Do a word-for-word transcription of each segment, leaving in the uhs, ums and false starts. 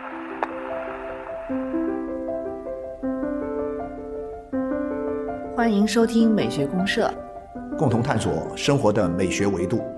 欢迎收听美学公社， 共同探索生活的美学维度。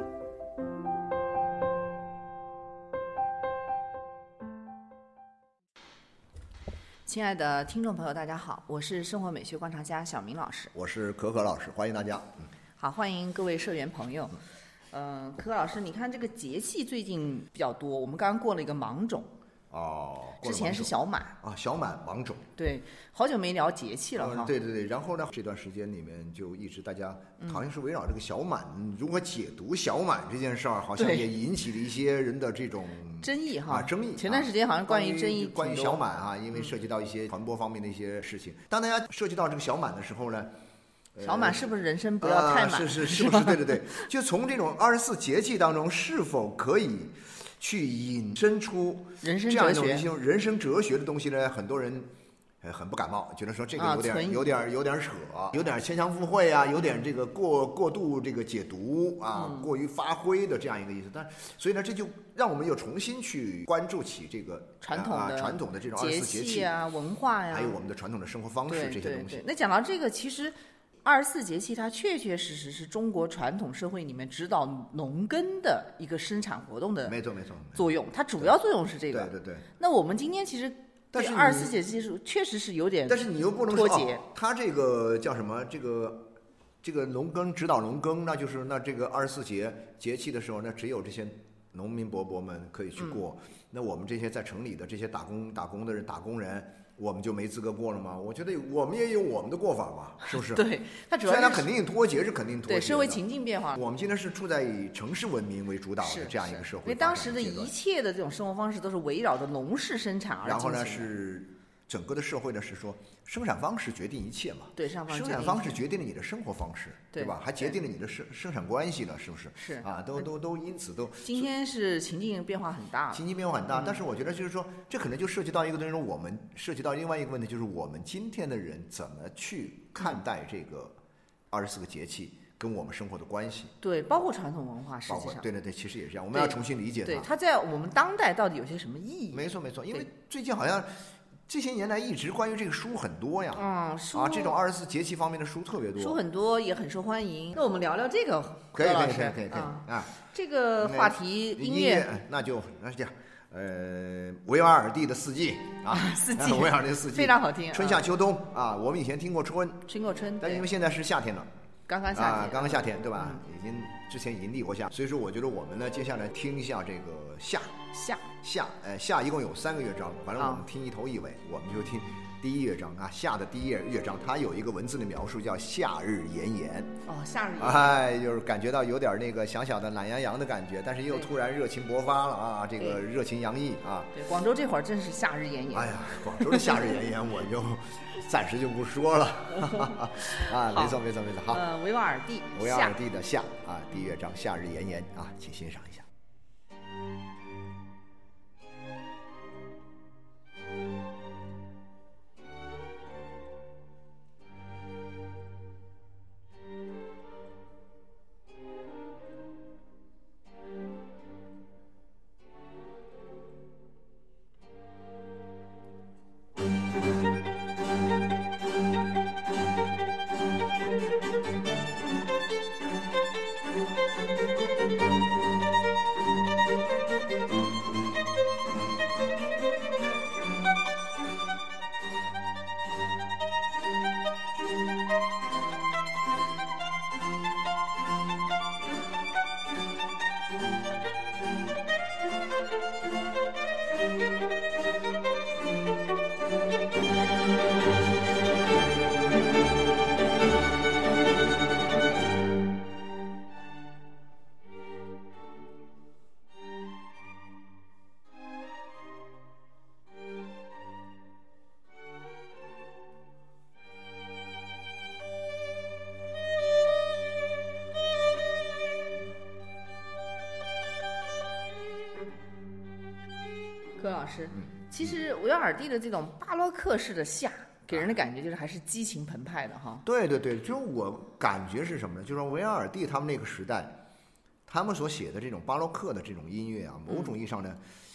亲爱的听众朋友大家好，我是生活美学观察家小明老师。 我是可可老师，欢迎大家。 好，欢迎各位社员朋友。嗯、呃，可可老师，你看这个节气最近比较多，我们刚刚过了一个芒种。 哦， 之前是小满啊，小满芒种。 对，好久没聊节气了哈、 嗯。对对对，然后呢，这段时间里面就一直大家好像是围绕这个小满、嗯、如何解读小满这件事儿，好像也引起了一些人的这种争议哈、 啊，争议。 前段时间好像关于争议关于小满啊，因为涉及到一些传播方面的一些事情。当大家涉及到这个小满的时候呢， 小满是不是人生不要太满？ 呃、是是是不是？对对对，就从这种二十四节气当中，是否可以去引申出人生这样一哲学种人生哲学的东西呢？很多人呃很不感冒，觉得说这个有点、啊、有点有点扯，有点牵强附会啊，有点这个过过度这个解读啊、嗯，过于发挥的这样一个意思。但所以呢，这就让我们又重新去关注起这个传统的、 啊、传统的这种二十四节气啊、文化呀， 还有我们的传统的生活方式这些东西。 对对对，那讲到这个，其实二十四节气它确确实实是中国传统社会里面指导农耕的一个生产活动的没错没错作用，它主要作用是这个。 对对对。 那我们今天其实对二十四节气是确实是有点脱节， 但是你又不能说、哦、它这个叫什么？这个这个农耕指导农耕，那就是那这个二十四节节气的时候，那只有这些农民伯伯们可以去过。嗯、那我们这些在城里的这些打工打工的人、打工人。我们就没资格过了吗？我觉得我们也有我们的过法吧，是不是？ 对，它主要是虽然它肯定脱节是肯定脱节的， 对社会情境变化。 我们今天是处在以城市文明为主导的这样一个社会， 因为当时的一切的这种生活方式都是围绕着农事生产而进行的。 然后呢，是整个的社会呢是说生产方式决定一切嘛？ 对，生产方式决定了你的生活方式，对吧？还决定了你的生生产关系呢，是不是？ 是啊，都都都因此都。 今天是情境变化很大， 情境变化很大，嗯、但是我觉得就是说，这可能就涉及到一个东西，我们涉及到另外一个问题，就是我们今天的人怎么去看待这个二十四个节气跟我们生活的关系？ 对，包括传统文化，实际上， 对对对，其实也是这样，我们要重新理解它。 对，它在我们当代到底有些什么意义？ 没错没错，因为最近好像。这些年来一直关于这个书很多呀， 嗯，书啊，这种二十四节气方面的书特别多， 书很多也很受欢迎。那我们聊聊这个， 可以可以可以可以可以啊，这个话题音乐， 那就那是这样，呃，维瓦尔第的四季啊， 四季， 维瓦尔第的四季非常好听， 春夏秋冬啊，我们以前听过春， 听过春， 但因为现在是夏天了。 刚刚夏天、 啊，刚刚夏天对吧？ 嗯、 已经之前已经立过夏，所以说我觉得我们呢，接下来听一下这个夏夏夏，呃，夏一共有三个乐章，反正我们听一头一尾，啊、我们就听第一乐章啊，夏的第一乐章，它有一个文字的描述叫夏日炎炎。 哦，夏日炎炎。 哎，就是感觉到有点那个小小的懒洋洋的感觉，但是又突然热情勃发了啊，这个热情洋溢啊。 对，广州这会儿真是夏日炎炎。 哎呀，广州的夏日炎炎，我就。暂时就不说了，啊，没错没错没错，好。 呃，维瓦尔第， 维瓦尔第的夏啊，第一乐章《夏日炎炎》啊，请欣赏一下。 柯老师，其实维瓦尔第的这种巴洛克式的夏，给人的感觉就是还是激情澎湃的哈。 对对对，就是我感觉是什么呢？就是维瓦尔第他们那个时代，他们所写的这种巴洛克的这种音乐啊，某种意义上呢，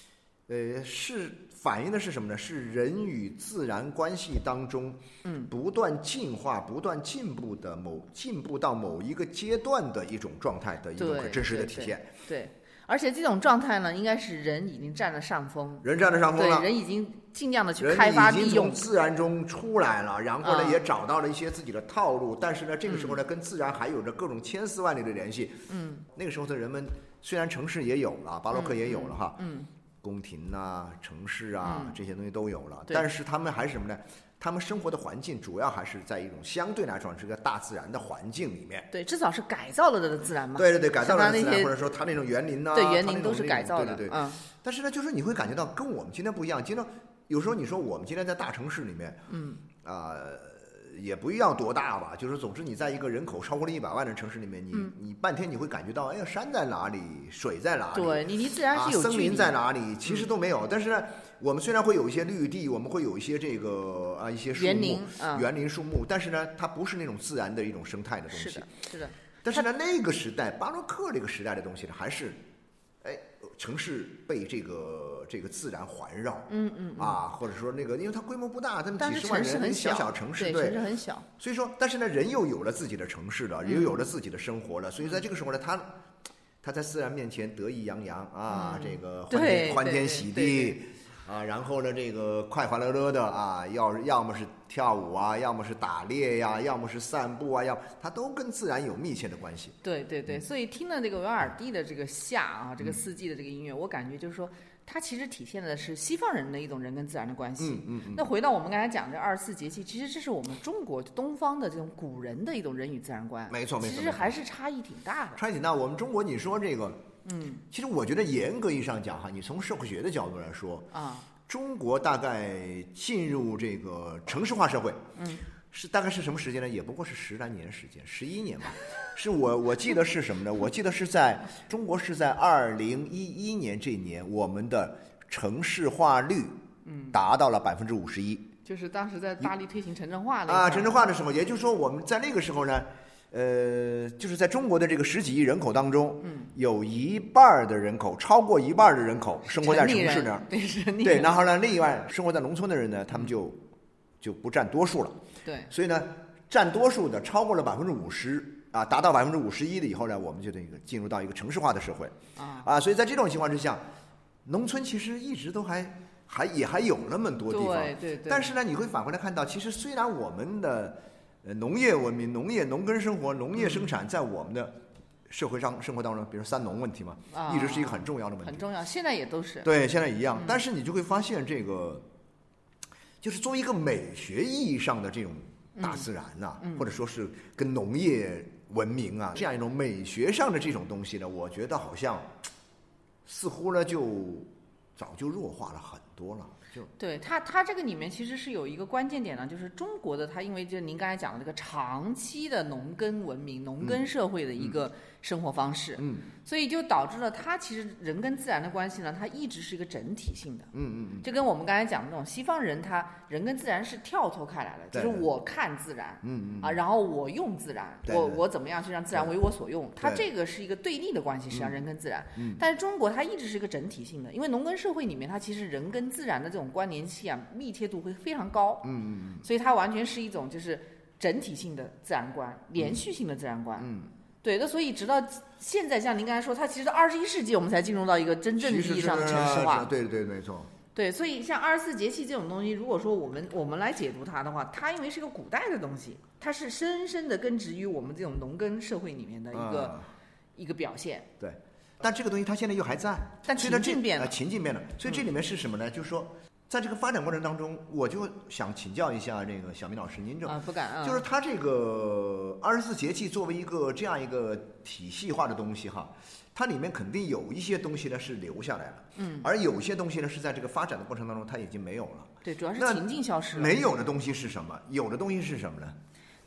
呃，是反映的是什么呢？是人与自然关系当中，嗯，不断进化、不断进步的某进步到某一个阶段的一种状态的一种很真实的体现。 对。对对，而且这种状态呢，应该是人已经占了上风， 人占了上风了， 对，人已经尽量的去开发利用， 人已经从自然中出来了，然后呢，嗯、也找到了一些自己的套路。但是呢，这个时候呢，嗯、跟自然还有着各种千丝万缕的联系。嗯，那个时候的人们虽然城市也有了，巴洛克也有了哈，嗯，宫廷啊、城市啊、嗯、这些东西都有了，但是他们还是什么呢？他们生活的环境主要还是在一种相对来说是个大自然的环境里面， 对，至少是改造了的自然嘛。 对对对，改造了的自然，或者说它那种园林啊， 对，园林都是改造的， 对对对。嗯。但是呢，就是你会感觉到跟我们今天不一样。今天有时候你说我们今天在大城市里面，嗯啊、呃，也不一样多大吧。就是总之你在一个人口超过了一百万的城市里面，你、嗯、你半天你会感觉到，哎呀，山在哪里，水在哪里？ 对，你离自然是有距离、 啊、森林在哪里？其实都没有。嗯、但是呢。我们虽然会有一些绿地，我们会有一些这个啊一些树木、 园林、嗯、 园林树木，但是呢，它不是那种自然的一种生态的东西。 是的，是的。 但是呢，那个时代，巴洛克这个时代的东西呢，还是，哎，城市被这个这个自然环绕， 嗯嗯, 嗯啊，或者说那个，因为它规模不大，它们几十万人， 小小城市， 对，城市很小。 所以说，但是呢，人又有了自己的城市了，人又有了自己的生活了，嗯、所以在这个时候呢，他。他在自然面前得意洋洋啊，嗯、这个欢天欢天喜地啊，然后呢，这个快快乐乐的啊，要要么是跳舞啊，要么是打猎呀、啊，要么是散步啊，要它都跟自然有密切的关系。 对对对，嗯、所以听了这个维瓦尔第的这个夏啊，这个四季的这个音乐，嗯、我感觉就是说。它其实体现的是西方人的一种人跟自然的关系。 嗯嗯嗯。 那回到我们刚才讲这二十四节气，其实这是我们中国东方的这种古人的一种人与自然观。 没错没错。 其实还是差异挺大的。 差异挺大。我们中国，你说这个，嗯，其实我觉得严格意义上讲哈，你从社会学的角度来说啊，中国大概进入这个城市化社会，嗯，是大概是什么时间呢？也不过是十来年时间，十一年吧。是我我记得是什么呢？我记得是在中国是在二零一一年这一年，我们的城市化率达到了百分之五十一。 就是当时在大力推行城镇化那啊，城镇化的时候，也就是说我们在那个时候呢，呃，就是在中国的这个十几亿人口当中，嗯，有一半的人口，超过一半的人口生活在城市那儿， 对， 对，然后呢，另外生活在农村的人呢，他们就就不占多数了， 对， 所以呢，占多数的超过了百分之五十。啊，达到百分之五十一的以后呢，我们就这个进入到一个城市化的社会啊啊，所以在这种情况之下，农村其实一直都还还也还有那么多地方， 对对对。 但是呢，你会反过来看到，其实虽然我们的呃农业文明、农业农耕生活、农业生产在我们的社会上生活当中，比如三农问题嘛，啊、一直是一个很重要的问题， 很重要，现在也都是对，现在一样。嗯、但是你就会发现，这个就是作为一个美学意义上的这种大自然呐、啊，嗯嗯、或者说是跟农业。文明啊，这样一种美学上的这种东西呢，我觉得好像似乎呢就早就弱化了很多了。就对它，它这个里面其实是有一个关键点呢，就是中国的它，因为就您刚才讲的这个长期的农耕文明、农耕社会的一个生活方式，嗯，所以就导致了它其实人跟自然的关系呢，它一直是一个整体性的， 嗯嗯嗯， 就跟我们刚才讲的那种西方人，他人跟自然是跳脱开来的，就是我看自然，嗯嗯啊，然后我用自然，我我怎么样去让自然为我所用，它这个是一个对立的关系，实际上人跟自然，嗯，但是中国它一直是一个整体性的，因为农耕社会里面，它其实人跟自然的这种关联系啊，密切度会非常高， 嗯嗯嗯， 所以它完全是一种就是整体性的自然观，连续性的自然观， 嗯， 对，那所以直到现在，像您刚才说，它其实二十一世纪我们才进入到一个真正意义上的城市化， 对对对，没错。 对，所以像二十四节气这种东西，如果说我们我们来解读它的话，它因为是个古代的东西，它是深深的根植于我们这种农耕社会里面的一个、嗯、一个表现。 对，但这个东西它现在又还在， 但情境变了， 呃、情境变了，所以这里面是什么呢？嗯、就是说。在这个发展过程当中，我就想请教一下这个小明老师，您这啊不敢啊， 就是它这个二十四节气作为一个这样一个体系化的东西哈，它里面肯定有一些东西呢是留下来了，嗯，而有些东西呢是在这个发展的过程当中它已经没有了。 对，主要是情境消失了。 没有的东西是什么？有的东西是什么呢？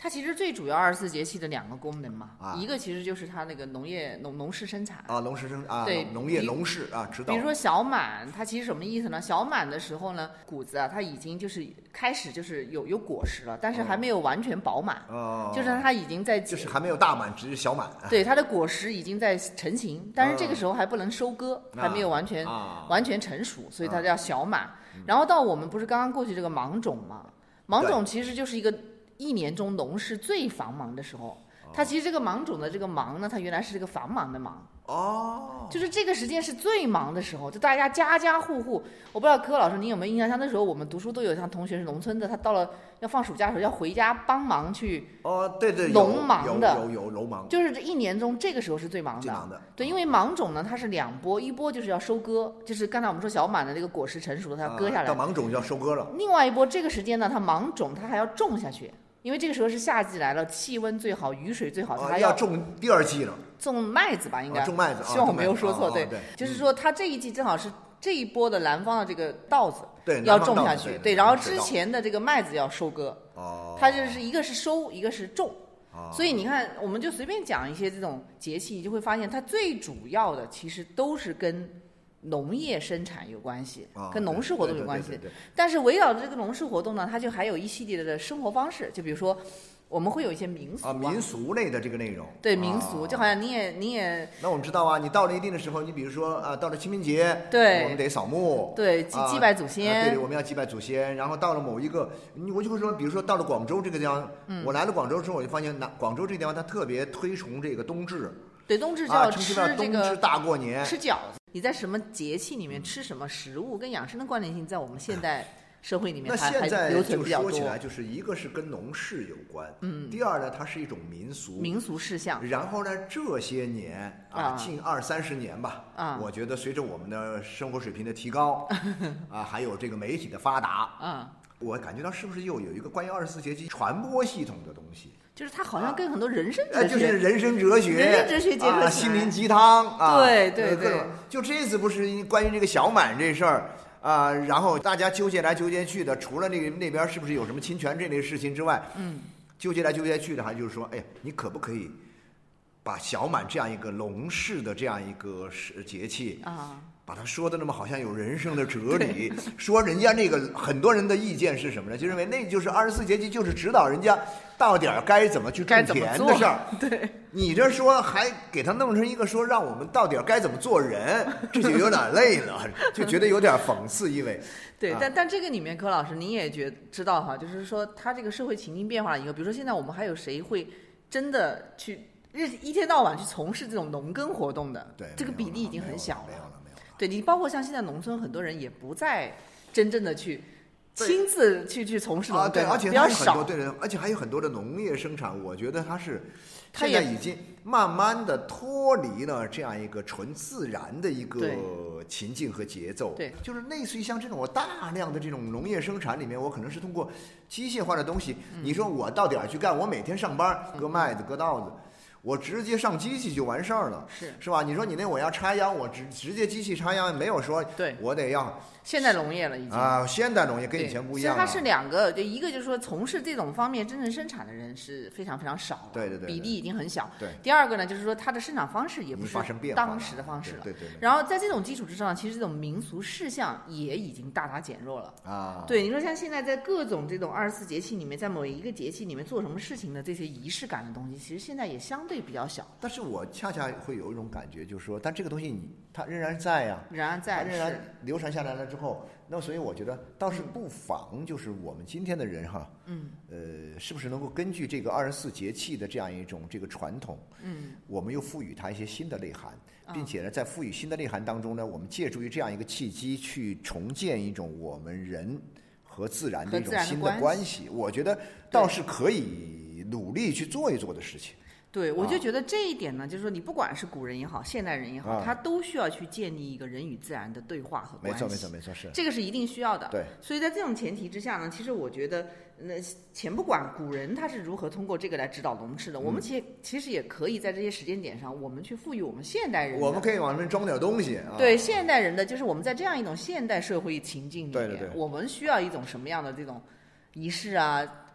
它其实最主要二十四节气的两个功能嘛， 啊、 一个其实就是它那个农业农农事生产啊，农事生啊， 对， 农业农事啊，指导。 比如说小满，它其实什么意思呢？小满的时候呢，谷子啊，它已经就是开始就是有有果实了，但是还没有完全饱满， 哦， 就是它已经在就是还没有大满，只是小满。 对，它的果实已经在成型，但是这个时候还不能收割， 嗯、 还没有完全、 啊、 完全成熟，所以它叫小满。嗯、然后到我们不是刚刚过去这个芒种嘛？芒种其实就是一个一年中农事最繁忙的时候。它其实这个芒种的这个忙呢，它原来是这个繁忙的忙哦， 就是这个时间是最忙的时候，就大家家家户户，我不知道柯老师您有没有印象，像那时候我们读书都有像同学是农村的，他到了要放暑假的时候要回家帮忙去哦，对对， 农忙的， 有有有农忙， 就是这一年中这个时候是最忙的， 最忙的， 对，因为芒种呢它是两波，一波就是要收割，就是刚才我们说小满的这个果实成熟了，它要割下来， 啊、到芒种就要收割了。 另外一波这个时间呢，它芒种它还要种下去。因为这个时候是夏季来了，气温最好，雨水最好，它还要种第二季了。 种麦子吧，应该、 啊、种麦子。 希望我没有说错， 啊、 对， 对， 就是说它这一季正好是这一波的南方的这个稻子， 对， 要种下去， 对， 对，然后之前的这个麦子要收割。 哦。 它就是一个是收，一个是种。 哦。 所以你看，我们就随便讲一些这种节气，你就会发现它最主要的其实都是跟农业生产有关系， 哦、 跟农事活动有关系。 对对对对对但是围绕着这个农事活动呢，它就还有一系列的生活方式，就比如说我们会有一些民俗啊， 啊民俗类的这个内容。 对民俗， 啊、 就好像你也你也。 那我们知道啊，你到了一定的时候，你比如说啊，到了清明节， 对， 我们得扫墓， 对，祭、 啊、 祭拜祖先、 啊。对，我们要祭拜祖先。然后到了某一个，我就会说，比如说到了广州这个地方， 嗯、 我来了广州之后，我就发现，那广州这个地方它特别推崇这个冬至。 对，冬至就要吃这个、 啊、冬至大过年， 吃饺子。你在什么节气里面吃什么食物，跟养生的关联性，在我们现代社会里面还还留存比较多。 那现在就说起来，就是一个是跟农事有关，嗯，第二呢，它是一种民俗民俗事项。 然后呢，这些年啊，近二三十年吧， 啊， 我觉得随着我们的生活水平的提高，啊，还有这个媒体的发达， 啊， 我感觉到是不是又有一个关于二十四节气传播系统的东西？ 就是它好像跟很多人生哲学， 啊、就是人生哲学、 人生哲学结合起来、 啊、心灵鸡汤啊， 对对对。 就这次不是关于这个小满这事儿啊，然后大家纠结来纠结去的，除了那个那边是不是有什么侵权这类事情之外， 嗯， 纠结来纠结去的，还就是说，哎呀，你可不可以把小满这样一个农事的这样一个节气啊？ 把他说的那么好像有人生的哲理，说人家那个很多人的意见是什么呢？就认为那就是二十四节气，就是指导人家到点儿该怎么去种田的事儿。 对， 你这说还给他弄成一个说让我们到点儿该怎么做人，这就有点累了，就觉得有点讽刺意味。 对， 啊、 但但这个里面，柯老师您也觉知道哈，就是说他这个社会情境变化了以后，比如说现在我们还有谁会真的去日一天到晚去从事这种农耕活动的？ 对， 这个比例已经很小了。 没有了。 对，你包括像现在农村很多人也不再真正的去亲自去去从事农耕， 啊，对，而且比较少。 对对，而且还有很多的农业生产，我觉得它是现在已经慢慢的脱离了这样一个纯自然的一个情境和节奏。 对， 就是类似于像这种我大量的这种农业生产里面，我可能是通过机械化的东西， 嗯、 你说我到点儿去干，我每天上班割麦子割稻子。我直接上机器就完事儿了， 是是吧？你说你那我要插秧，我直直接机器插秧，没有说对我得要现代农业了已经啊，现代农业跟以前不一样、啊。 其实它是两个，就一个就是说从事这种方面真正生产的人是非常非常少了， 对对对， 比例已经很小。 对。 第二个呢，就是说它的生产方式也不是当时的方式了， 对 对, 对, 对。 然后在这种基础之上，其实这种民俗事项也已经大大减弱了啊。 对，你说像现在在各种这种二十四节气里面，在某一个节气里面做什么事情的这些仪式感的东西，其实现在也相对比较小。 但是我恰恰会有一种感觉，就是说，但这个东西你它仍然在呀、啊， 仍然在， 它仍然流传下来了之后，那所以我觉得倒是不妨，就是我们今天的人哈， 嗯， 呃，是不是能够根据这个二十四节气的这样一种这个传统， 嗯， 我们又赋予它一些新的内涵，并且呢，在赋予新的内涵当中呢，我们借助于这样一个契机，去重建一种我们人和自然的一种新的关系，我觉得倒是可以努力去做一做的事情。 对，我就觉得这一点呢，就是说你不管是古人也好，现代人也好， 啊、 他都需要去建立一个人与自然的对话和关系。 没错，没错，没错，是这个是一定需要的。 对， 所以在这种前提之下呢，其实我觉得，那前不管古人他是如何通过这个来指导农事的， 嗯、 我们其其实也可以在这些时间点上，我们去赋予我们现代人， 我们可以往里面装点东西。啊、 对，现代人的就是我们在这样一种现代社会情境里面， 对对对， 我们需要一种什么样的这种仪式啊？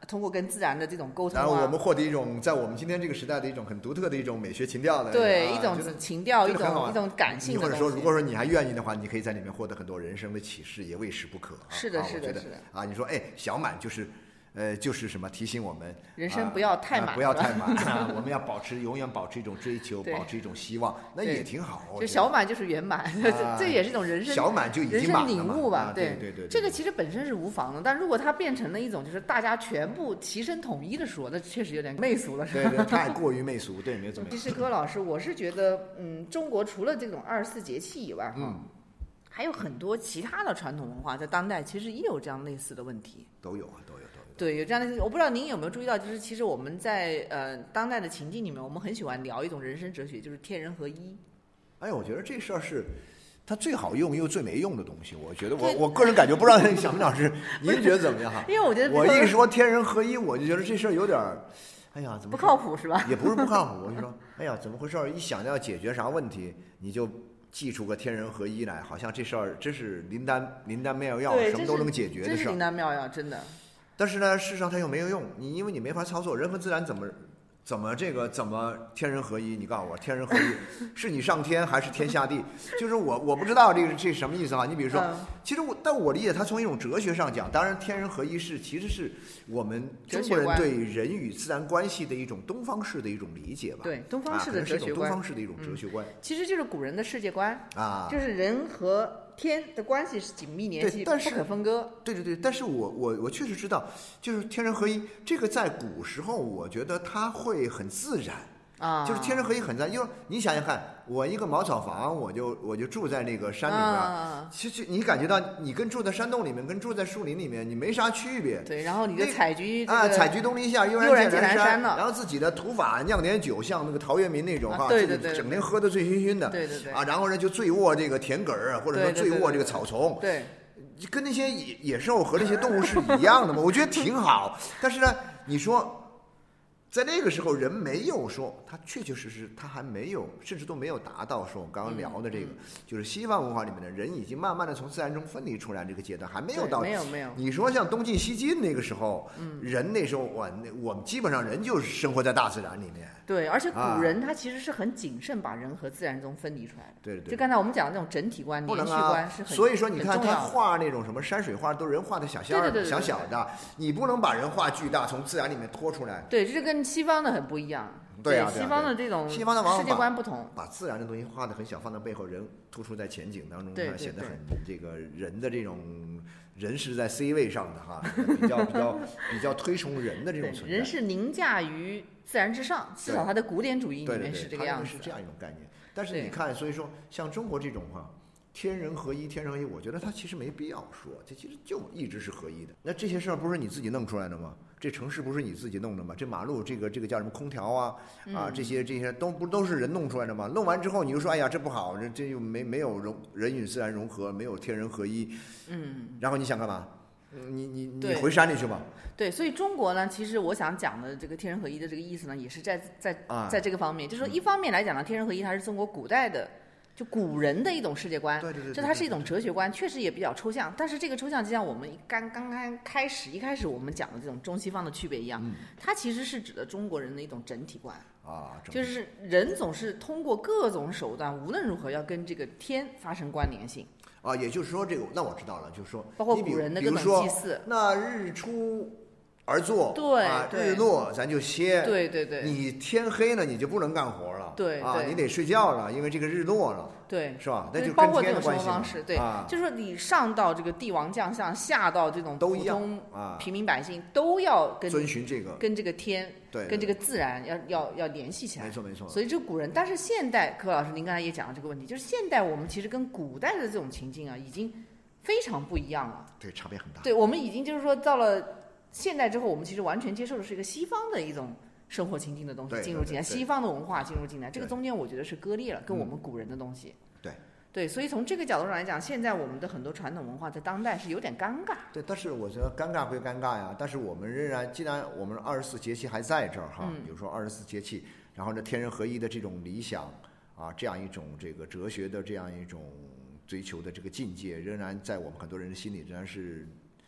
通过跟自然的这种沟通、啊， 然后我们获得一种在我们今天这个时代的一种很独特的一种美学情调的， 对、 啊、 一种情调，一种一种感性的或者说，如果说你还愿意的话，你可以在里面获得很多人生的启示，也未试不可。 是的， 啊、 是的，是的。 啊，你说，哎，小满就是。呃，就是什么提醒我们， 人生不要太满， 啊啊、不要太满、啊，我们要保持永远保持一种追求，保持一种希望，那也挺好。 就小满就是圆满，啊、这也是一种人生小满就已经满了嘛， 人生领悟吧。 啊、对对 对, 对， 这个其实本身是无妨的，但如果它变成了一种就是大家全部齐声统一的说，那确实有点媚俗了，是吧？ 对对，太过于媚俗，对，没有怎么。 其实柯老师，我是觉得，嗯，中国除了这种二十四节气以外， 嗯。 还有很多其他的传统文化，在当代其实也有这样类似的问题。 都有啊，都有，都有。 对，有这样的，我不知道您有没有注意到，就是其实我们在呃当代的情境里面，我们很喜欢聊一种人生哲学，就是天人合一。 哎，我觉得这事儿是它最好用又最没用的东西。我觉得我我个人感觉，不知道小明老师您觉得怎么样哈？ 因为我觉得我一说天人合一，我就觉得这事儿有点儿，哎呀，怎么不靠谱是吧？ 也不是不靠谱，我就说，哎呀，怎么回事？一想要解决啥问题，你就。记出个天人合一来，好像这事儿真是灵丹灵丹妙药，什么都能解决的事儿。 真是灵丹妙药，真的。 但是呢，事实上它又没有用，你因为你没法操作，人和自然怎么怎么这个怎么天人合一？你告诉我，天人合一是你上天还是天下地？就是我我不知道这个这是什么意思啊？你比如说， 嗯、 其实我但我理解，它从一种哲学上讲，当然天人合一是其实是我们中国人对人与自然关系的一种东方式的一种理解吧？ 对，东方式的哲学观，啊、东方式的一种哲学观、 嗯，其实就是古人的世界观啊， 就是人和天的关系是紧密联系，不可分割。 对对对，但是我我我确实知道，就是天人合一这个在古时候，我觉得它会很自然啊， 就是天人合一很自然。因为你想想看，我一个茅草房，我就我就住在那个山里面， 啊、 其实你感觉到你跟住在山洞里面，跟住在树林里面，你没啥区别。 对，然后你的采菊啊，采菊东篱下，悠然见南山， 然后自己的土法酿点酒，像那个陶渊明那种哈、 啊，对对对， 整天喝得醉醺醺的， 对对对， 啊，然后呢就醉卧这个田埂儿，或者说醉卧这个草丛， 对， 跟那些野野兽和那些动物是一样的嘛，我觉得挺好。但是呢，你说。在那个时候，人没有说，他确确实实，他还没有，甚至都没有达到说我刚刚聊的这个， 嗯、 就是西方文化里面的人已经慢慢的从自然中分离出来这个阶段，还没有到。 没有没有。 你说像东进西进那个时候， 嗯、 人那时候我我们基本上人就是生活在大自然里面。 对，而且古人他其实是很谨慎把人和自然中分离出来的。 对对。 就刚才我们讲的那种整体观、连续观是很。 所以说你看他画那种什么山水画，都人画的小小的、小小的，你不能把人画巨大，从自然里面拖出来。 对，这跟西方的很不一样。 对啊， 西方的这种西方的往往世界观不同， 把自然的东西画得很小，放在背后，人突出在前景当中， 对对对， 显得很这个人的这种人是在 C 位上的哈，比较比较比较推崇人的这种存在。 人是凌驾于自然之上，至少他的古典主义里面是这个样子， 是这样一种概念。但是你看，所以说像中国这种哈。天人合一，天人合一，我觉得它其实没必要说，这其实就一直是合一的。那这些事儿不是你自己弄出来的吗？这城市不是你自己弄的吗？这马路，这个这个叫什么空调啊啊，这些这些都不都是人弄出来的吗？弄完之后你就说，哎呀，这不好，这这又没没有融人与自然融合，没有天人合一， 嗯， 然后你想干嘛？你你你回山里去吧。 对，所以中国呢，其实我想讲的这个天人合一的这个意思呢，也是在在在这个方面，就是说一方面来讲呢，天人合一它是中国古代的。就古人的一种世界观， 对对对， 就它是一种哲学观，确实也比较抽象。但是这个抽象就像我们刚刚刚开始一开始我们讲的这种中西方的区别一样， 嗯、 它其实是指的中国人的一种整体观啊， 就是人总是通过各种手段，无论如何要跟这个天发生关联性啊。也就是说，这个那我知道了，就是说， 包括古人的各种祭祀， 那日出而作， 对、 啊， 对， 日落咱就歇， 对对对， 你天黑了你就不能干活了， 对啊，你得睡觉了，因为这个日落了， 对， 是吧？那就包括这种生活方式，对， 啊、 就是说你上到这个帝王将相，下到这种普通平民百姓，都要跟遵循这个， 跟这个天， 对， 跟这个自然要要要联系起来， 没错没错。 所以这古人，但是现代，柯老师您刚才也讲了这个问题，就是现代我们其实跟古代的这种情境啊，已经非常不一样了， 对，差别很大。 对，我们已经就是说到了现代之后，我们其实完全接受的是一个西方的一种生活情境的东西进入进来，西方的文化进入进来，这个中间我觉得是割裂了，跟我们古人的东西。 对对，所以从这个角度上来讲，现在我们的很多传统文化在当代是有点尴尬。 对，但是我觉得尴尬归尴尬呀，但是我们仍然，既然我们二十四节气还在这儿哈， 嗯、 比如说二十四节气，然后呢天人合一的这种理想啊，这样一种这个哲学的这样一种追求的这个境界，仍然在我们很多人的心里仍然是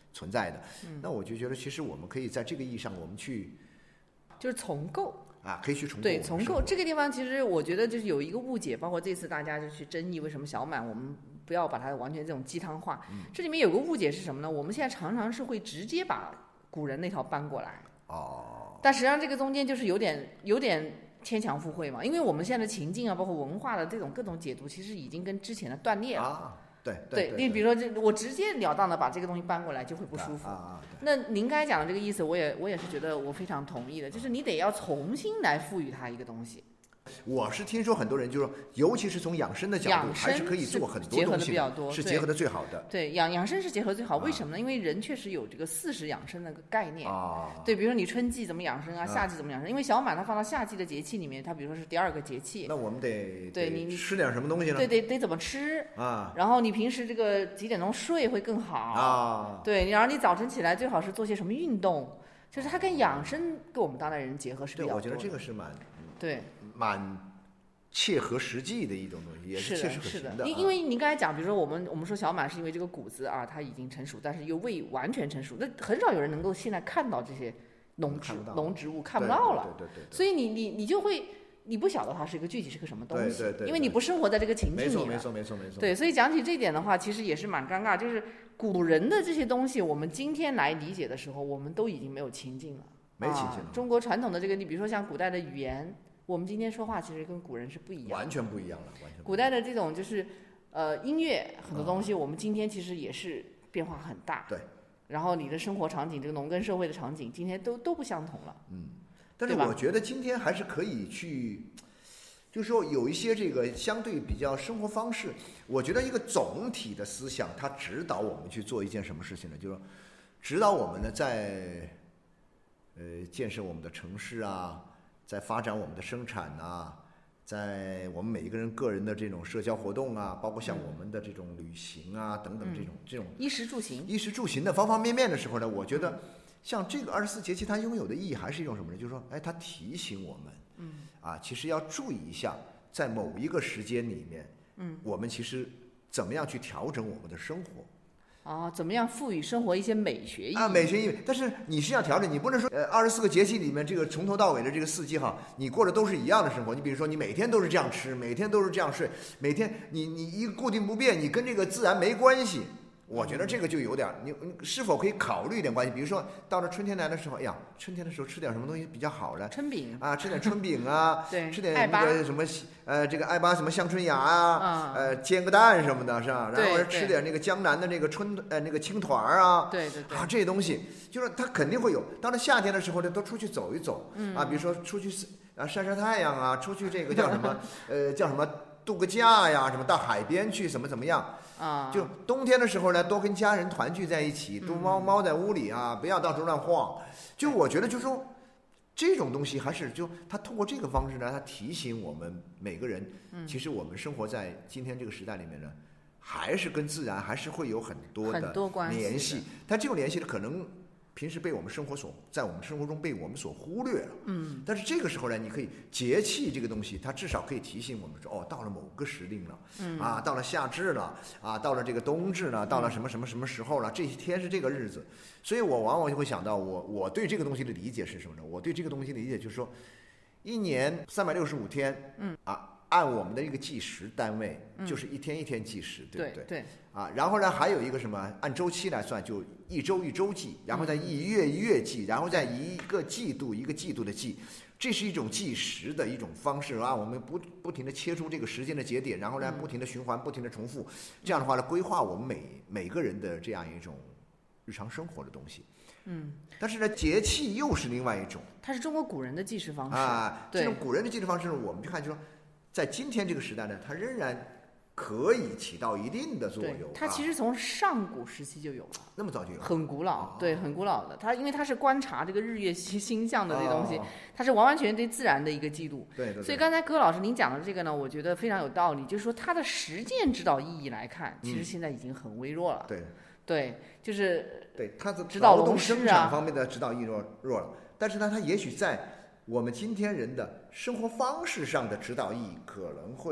存在的。嗯、那我就觉得，其实我们可以在这个意义上，我们去就是重构啊，可以去重构。 对，重构这个地方，其实我觉得就是有一个误解，包括这次大家就去争议为什么小满我们不要把它完全这种鸡汤化。嗯、这里面有个误解是什么呢？我们现在常常是会直接把古人那套搬过来。哦。但实际上这个中间就是有点有点牵强附会嘛，因为我们现在的情境啊，包括文化的这种各种解读，其实已经跟之前的断裂了。 啊对对， 对你比如说这，我直截了当的把这个东西搬过来，就会不舒服。 啊啊、 那您刚才讲的这个意思，我也我也是觉得我非常同意的，就是你得要重新来赋予它一个东西。 我是听说很多人就说，尤其是从养生的角度，还是可以做很多东西， 结合的比较多， 是结合的最好的。 对，养养生是结合最好，为什么呢？因为人确实有这个四时养生的个概念。 啊。 对，比如说你春季怎么养生啊，夏季怎么养生？因为小满它放到夏季的节气里面，它比如说是第二个节气。 那我们得对你吃点什么东西呢？ 对，得得怎么吃啊？ 然后你平时这个几点钟睡会更好啊？ 对，然后你早晨起来最好是做些什么运动，就是它跟养生跟我们当代人结合是比较多的。 对，我觉得这个是蛮对蛮。切合实际的一种东西，也是切实可行的。 是的，因因为您刚才讲，比如说我们我们说小满是因为这个谷子啊，它已经成熟，但是又未完全成熟，那很少有人能够现在看到这些农植农植物，看不到了。 对对对对。 所以你你你就会你不晓得它是一个具体是个什么东西， 对对对， 因为你不生活在这个情境里。 没错没错没错没错。 对，所以讲起这一点的话，其实也是蛮尴尬，就是古人的这些东西，我们今天来理解的时候，我们都已经没有情境了。 没情境了。 啊、中国传统的这个，你比如说像古代的语言。我们今天说话其实跟古人是不一样的， 完全不一样了。完全。 古代的这种就是呃音乐很多东西，我们今天其实也是变化很大。 对。 然后你的生活场景，这个农耕社会的场景，今天都都不相同了。 嗯。但是我觉得今天还是可以去，就是说有一些这个相对比较生活方式，我觉得一个总体的思想，它指导我们去做一件什么事情呢？就是说，指导我们呢在呃建设我们的城市啊。在发展我们的生产啊，在我们每一个人个人的这种社交活动啊，包括像我们的这种旅行啊、嗯、等等这种这种衣食住行、 衣食住行的方方面面的时候呢，我觉得像这个二十四节气它拥有的意义还是一种什么呢？就是说，哎，它提醒我们，嗯，啊，其实要注意一下，在某一个时间里面，嗯，我们其实怎么样去调整我们的生活。 啊，怎么样赋予生活一些美学意义啊？美学意义，但是你是要调整，你不能说呃二十四个节气里面这个从头到尾的这个四季哈，你过的都是一样的生活。你比如说你每天都是这样吃，每天都是这样睡，每天你你一个固定不变，你跟这个自然没关系。我觉得这个就有点，你你是否可以考虑一点关系？比如说到了春天来的时候，哎呀，春天的时候吃点什么东西比较好呢？ 春饼啊，吃点春饼啊， 对， 吃点那个什么呃这个艾粑什么香春芽啊，呃煎个蛋什么的，是吧？然后吃点那个江南的那个春呃那个青团啊， 对对对， 啊这些东西就是它肯定会有。到了夏天的时候呢，都出去走一走，嗯、啊，比如说出去啊晒晒太阳啊，出去这个叫什么呃叫什么度个假呀，什么到海边去怎么怎么样。 啊， 就冬天的时候呢，多跟家人团聚在一起，多猫猫在屋里啊，不要到处乱晃。就我觉得，就是说，这种东西还是就他通过这个方式呢，他提醒我们每个人，其实我们生活在今天这个时代里面呢，还是跟自然还是会有很多的联系。但这种联系呢，可能平时被我们生活所在我们生活中被我们所忽略了。嗯，但是这个时候呢，你可以节气这个东西，它至少可以提醒我们说，哦，到了某个时令了，嗯啊，到了夏至了，啊，到了这个冬至了，到了什么什么什么时候了，这一天是这个日子。所以我往往就会想到我，我我对这个东西的理解是什么呢？我对这个东西的理解就是说，一年三百六十五天，嗯啊。按我们的一个计时单位，就是一天一天计时， 嗯、 对不对？ 对。 啊，然后呢，还有一个什么？按周期来算，就一周一周计，然后再一月一月计，然后再一个季度一个季度的计，这是一种计时的一种方式啊。我们不不停的切出这个时间的节点，然后呢，不停的循环，不停的重复，这样的话呢，规划我们每每个人的这样一种日常生活的东西。嗯，但是呢，节气又是另外一种。 它是中国古人的计时方式啊。这种古人的计时方式，我们就看就说。在今天这个时代呢，它仍然可以起到一定的作用。 它其实从上古时期就有了， 那么早就有了， 很古老， 哦、 对，很古老的。它因为它是观察这个日月星象的这东西，哦、它是完完全全对自然的一个记录。 对对对。 所以刚才葛老师您讲的这个呢，我觉得非常有道理，就是说它的实践指导意义来看，其实现在已经很微弱了。 嗯、对对，就是对它的指导劳动生产啊方面的指导意义弱弱了，但是呢，它也许在我们今天人的生活方式上的指导意义可能会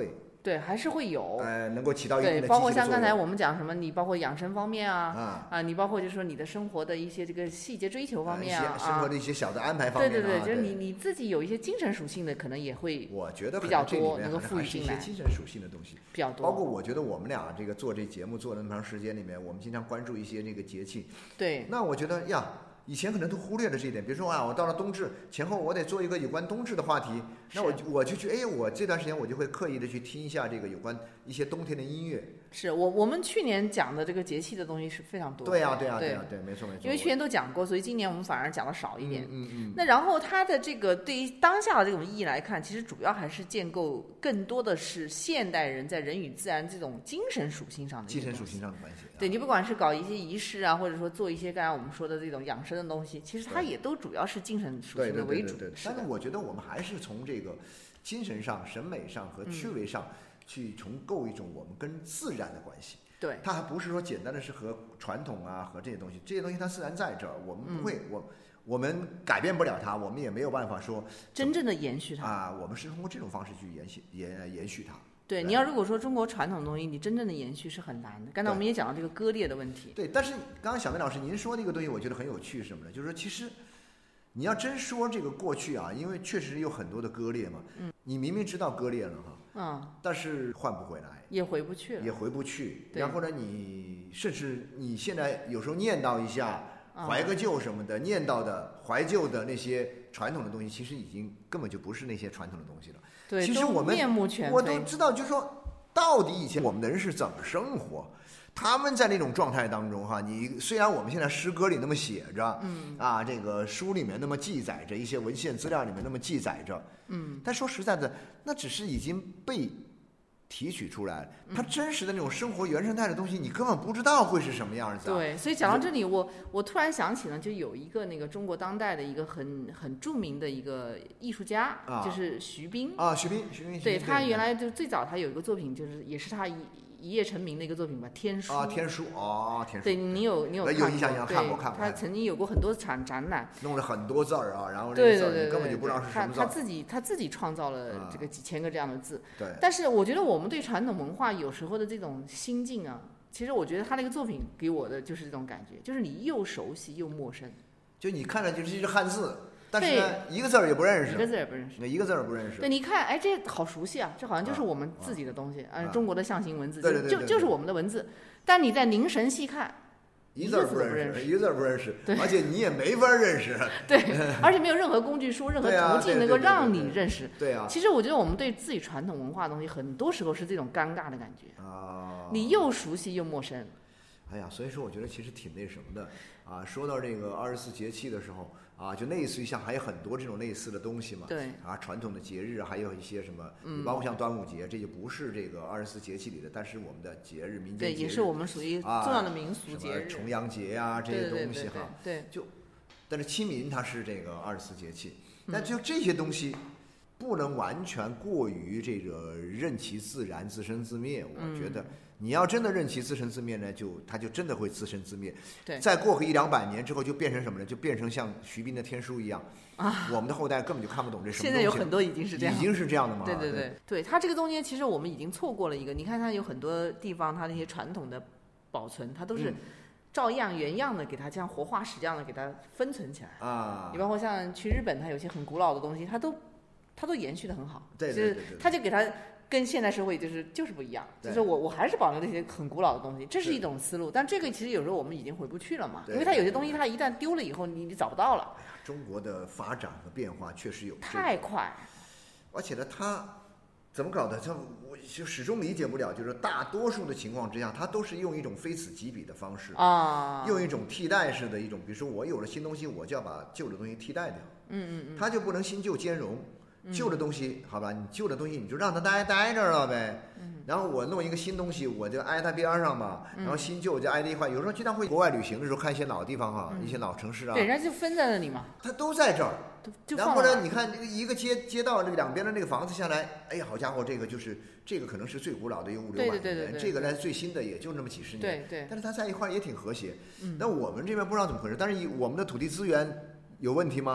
对，还是会有， 呃，能够起到一定的积极的对，包括作用。 像刚才我们讲什么，你包括养生方面啊， 啊啊，你包括就是说你的生活的一些这个细节追求方面啊， 呃、生活的一些小的安排方面、啊， 对对对， 就是你你自己有一些精神属性的，可能也会， 我觉得比较多， 能够赋予进来， 一些精神属性的东西比较多。 包括我觉得我们俩这个做这节目做了那么长时间里面，我们经常关注一些这个节气， 对， 那我觉得呀。以前可能都忽略了这一点，比如说啊，我到了冬至前后，我得做一个有关冬至的话题，那我我就去，哎，我这段时间我就会刻意的去听一下这个有关一些冬天的音乐。 是我我们去年讲的这个节气的东西是非常多的。 对呀、啊、对呀、啊、对呀、啊、对，没错没错。 因为去年都讲过，所以今年我们反而讲的少一点。 嗯嗯。嗯那然后它的这个对于当下的这种意义来看，其实主要还是建构更多的是现代人在人与自然这种精神属性上的精神属性上的关系。 对，你不管是搞一些仪式啊，或者说做一些刚才我们说的这种养生的东西，其实它也都主要是精神属性的为主。 对对对对对。但是我觉得我们还是从这个精神上、审美上和趣味上去重构一种我们跟自然的关系。 对， 它还不是说简单的是和传统啊和这些东西，这些东西它自然在这儿，我们不会，嗯、我我们改变不了它，我们也没有办法说真正的延续它啊，我们是通过这种方式去延续延延续它。 对，你要如果说中国传统的东西，你真正的延续是很难的。刚才我们也讲到这个割裂的问题。 对，但是刚刚小梅老师您说那个东西，我觉得很有趣，是什么呢？就是说其实你要真说这个过去啊，因为确实有很多的割裂嘛，嗯，你明明知道割裂了哈。嗯，但是换不回来， 也回不去了， 也回不去。然后呢，你甚至你现在有时候念叨一下，怀个旧什么的，嗯、念叨的怀旧的那些传统的东西，其实已经根本就不是那些传统的东西了。 对， 其实我们面目全非。 我都知道，就是说，到底以前我们的人是怎么生活？他们在那种状态当中哈，你虽然我们现在诗歌里那么写着，嗯啊，这个书里面那么记载着，一些文献资料里面那么记载着，嗯，但说实在的，那只是已经被提取出来了，它真实的那种生活原生态的东西，你根本不知道会是什么样子、啊。 对，所以讲到这里，我我突然想起了，就有一个那个中国当代的一个很很著名的一个艺术家， 啊、 就是徐冰啊，徐冰，徐冰， 对他原来就最早他有一个作品，就是也是他一。一夜成名的一个作品吧，《天书》 啊，《天书》啊，《天书》 对你有你有看过？ 有印象，有看过，看过。 他曾经有过很多场展览， 弄了很多字儿啊，然后对对对， 根本就不知道是什么字。 他他自己他自己创造了这个几千个这样的字。 对。 但是我觉得我们对传统文化有时候的这种心境啊，其实我觉得他那个作品给我的就是这种感觉，就是你又熟悉又陌生。 就你看着就是一个汉字。但是呢，一个字儿也不认识， 一个字也不认识， 那一个字儿不认识。 对，你看，哎，这好熟悉啊，这好像就是我们自己的东西，啊，中国的象形文字， 对对对， 就就是我们的文字。但你在凝神细看， 一字不认识，一个字不认识， 对， 而且你也没法认识。 对，而且没有任何工具书、任何途径能够让你认识。 对啊。 其实我觉得我们对自己传统文化的东西，很多时候是这种尴尬的感觉啊，你又熟悉又陌生。 哎呀，所以说我觉得其实挺那什么的啊。说到这个二十四节气的时候。啊，就类似于像还有很多这种类似的东西嘛， 对啊，传统的节日还有一些什么，嗯，包括像端午节，这就不是这个二十四节气里的，但是我们的节日，民间节日， 对，也是我们属于重要的民俗节日， 啊、重阳节呀、啊、这些东西哈， 对， 就，但是清明它是这个二十四节气，但就这些东西不能完全过于这个任其自然自生自灭，我觉得。你要真的任其自生自灭呢，就它就真的会自生自灭。 对， 再过个一两百年之后，就变成什么呢？就变成像徐冰的《天书》一样啊，我们的后代根本就看不懂这什么东西。 现在有很多已经是这样， 已经是这样的嘛？ 对对对，对它这个中间其实我们已经错过了一个。你看它有很多地方，它那些传统的保存，它都是照样原样的给它像活化石这样的给它封存起来啊。 你包括像去日本，它有些很古老的东西，它都它都延续的很好。 对对对， 就是它就给它。跟现代社会就是就是不一样，就是我我还是保留那些很古老的东西，这是一种思路。但这个其实有时候我们已经回不去了嘛，因为它有些东西它一旦丢了以后，你你找不到了。 哎呀，中国的发展和变化确实有、这个、 太快， 而且呢，它怎么搞的？它我就始终理解不了，就是大多数的情况之下，它都是用一种非此即彼的方式啊， 用一种替代式的一种，比如说我有了新东西，我就要把旧的东西替代掉， 嗯嗯嗯， 它就不能新旧兼容。旧的东西，好吧，你旧的东西你就让它待待着了呗。嗯。然后我弄一个新东西，我就挨它边上嘛。嗯。然后新旧就挨在一块。有时候经常会国外旅行的时候看一些老地方哈，嗯、一些老城市啊。 对，人家就分在那里嘛。 它都在这儿。 就然后或者你看这个一个街街道这个两边的那个房子下来，哎呀，好家伙，这个就是这个可能是最古老的有五六百年， 对对对对这个呢最新的也就那么几十年。 对对。 但是它在一块也挺和谐。 嗯。 那我们这边不知道怎么回事，但是我们的土地资源有问题吗？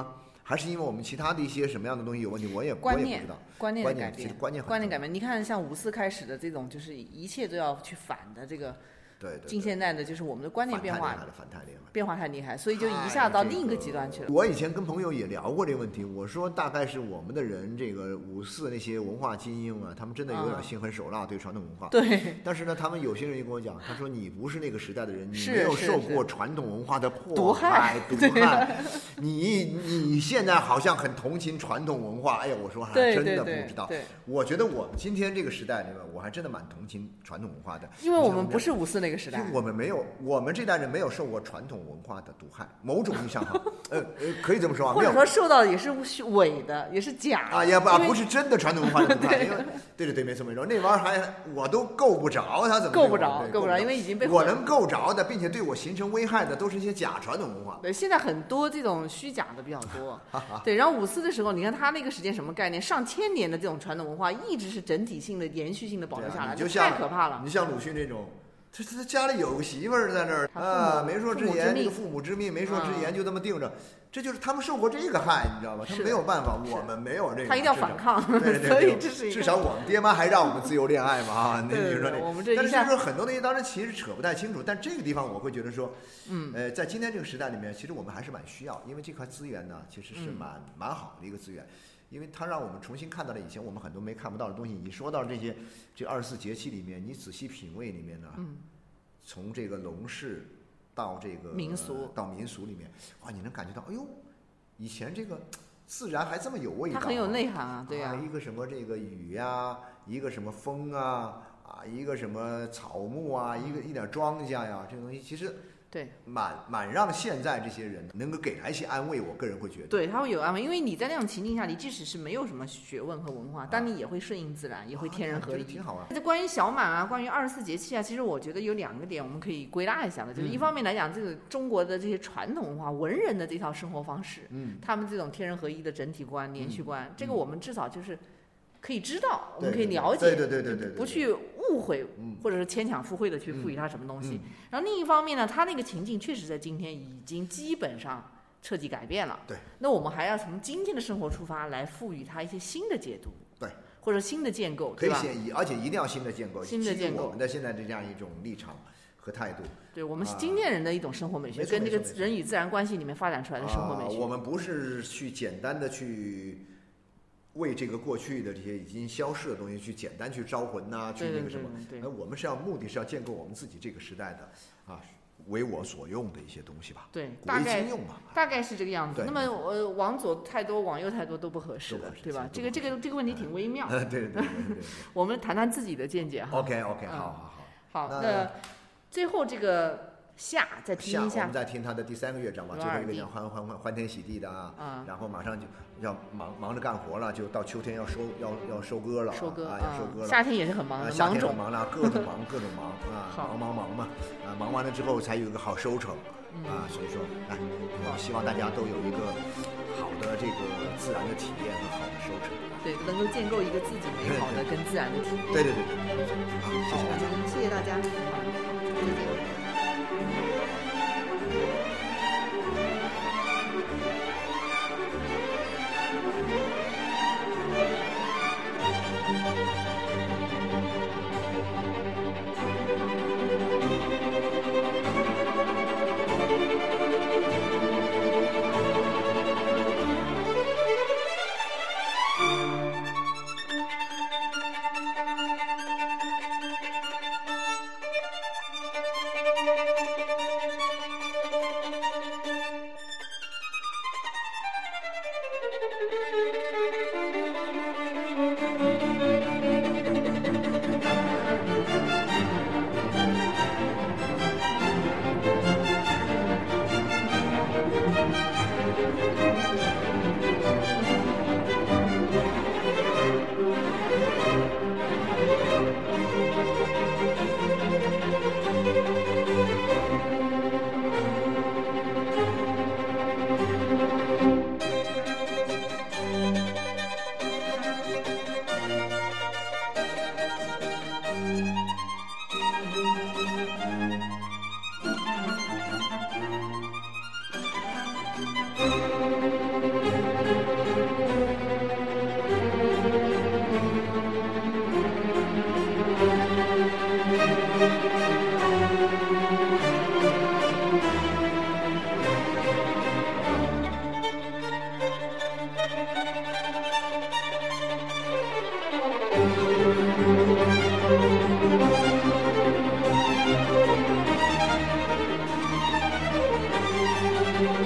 还是因为我们其他的一些什么样的东西有问题？我也观念我也不知道。 观念的改变， 其实观念观念改变。你看，像五四开始的这种，就是一切都要去反的这个。 对对， 近现代的就是我们的观念变化， 反太厉害， 变化太厉害，所以就一下到另一个极端去了。 我以前跟朋友也聊过这个问题，我说大概是我们的人，这个五四那些文化精英啊，他们真的有点心狠手辣，对传统文化。 对。 但是呢，他们有些人也跟我讲，他说你不是那个时代的人，你没有受过传统文化的迫害、毒害。你你现在好像很同情传统文化，哎呀，我说还真的不知道。我觉得我们今天这个时代里面，我还真的蛮同情传统文化的， 因为我们不是五四那个时代， 我们没有。我们这代人没有受过传统文化的毒害，某种意义上哈，呃呃，可以这么说啊， 或者说受到的也是伪的，也是假的啊，也不啊不是真的传统文化的毒害，因为对对对，没错没错，那玩意儿还我都够不着，他怎么够不着，够不着，因为已经被我能够着的，并且对我形成危害的，都是一些假传统文化。 对，现在很多这种虚假的比较多。对，然后五四的时候，你看他那个时间什么概念？上千年的这种传统文化一直是整体性的、延续性的保留下来， 就太可怕了。 你像鲁迅这种。他他家里有个媳妇儿在那儿啊，媒妁之言，这个父母之命，媒妁之言就这么定着，这就是他们受过这个害，你知道吗？他们没有办法，我们没有这个， 他一定要反抗， 对对对， 所以这是至少我们爹妈还让我们自由恋爱嘛啊， 那你说这， 我们这但是就是说很多东西当然其实扯不太清楚，但这个地方我会觉得说，嗯，呃，在今天这个时代里面，其实我们还是蛮需要，因为这块资源呢，其实是蛮蛮好的一个资源。因为它让我们重新看到了以前我们很多没看不到的东西。你说到这些这二十四节气里面，你仔细品味里面呢，嗯。从这个龙氏到这个民俗， 到民俗里面，哇，你能感觉到，哎呦，以前这个自然还这么有味道， 它很有内涵啊，对呀、啊，一个什么这个雨呀、啊，一个什么风啊，啊，一个什么草木啊，一个一点庄稼呀，这个东西其实。 对， 蛮蛮让现在这些人能够给他一些安慰，我个人会觉得。 对，他会有安慰，因为你在那种情境下，你即使是没有什么学问和文化，但你也会顺应自然，也会天人合一， 啊、挺好啊。 这关于小满啊，关于二十四节气啊，其实我觉得有两个点我们可以归纳一下的，就是一方面来讲，这个中国的这些传统文化、文人的这套生活方式，嗯，他们这种天人合一的整体观、连续观，嗯、这个我们至少就是可以知道，我们可以了解， 对对对对对， 不去误会或者是牵强附会的去赋予它什么东西。然后另一方面呢，它那个情境确实在今天已经基本上彻底改变了。 对， 那我们还要从今天的生活出发来赋予它一些新的解读， 对， 或者新的建构， 可以写，而且一定要新的建构， 新的建构我们的现在这样一种立场和态度。 对，我们是今天人的一种生活美学，跟这个人与自然关系里面发展出来的生活美学。 啊、我们不是去简单的去。为这个过去的这些已经消逝的东西去简单去招魂呐、啊，去那个什么？那我们是要目的是要建构我们自己这个时代的啊，为我所用的一些东西吧。 对， 古为今用吧， 大概是这个样子。那么呃，往左太多，往右太多都不合适的，对吧？这个这个这个问题挺微妙。 对对对对对。 我们谈谈自己的见解哈。 OK OK， 好好好。好，那最后这个。夏再听一下， 我们再听他的第三个乐章吧，最后一个讲欢欢欢欢天喜地的啊，嗯、然后马上就要忙忙着干活了，就到秋天要收要要收割了， 收割啊，要收割了。 夏天也是很忙的， 啊、夏天很忙了，各种忙各种忙啊，忙忙忙嘛，啊，忙完了之后才有一个好收成，嗯、啊，所以说，哎，我希望大家都有一个好的这个自然的体验和好的收成。 对，能够建构一个自己美好的跟自然的体验。 对对对对，好，谢谢大家， 谢谢大家，好，再见。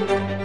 嗯。